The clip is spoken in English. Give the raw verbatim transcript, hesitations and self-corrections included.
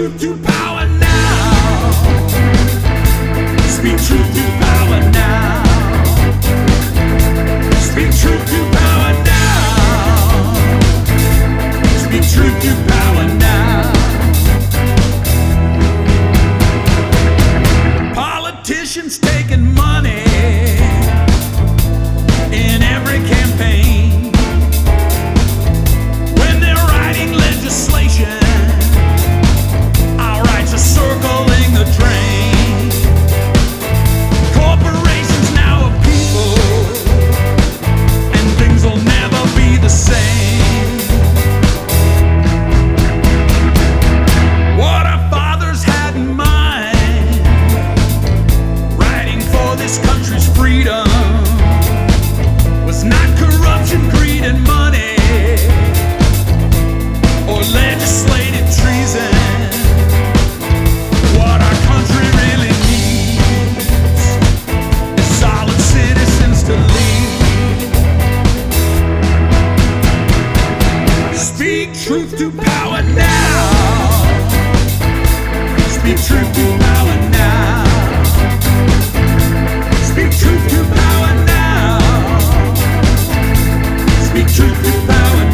truth to power now. Speak truth to power now. Speak truth to power now. Speak truth to power now. Politicians taking money in every campaign. When they're writing legislation, our rights are circling the drain. Corporations now are people, and things will never be the same. What our fathers had in mind, writing for this country's freedom, was not corruption, greed, and money, or legislative treason. What our country really needs is solid citizens to lead. Speak truth to power now. Speak truth to power now. Speak truth to power now. Speak truth to power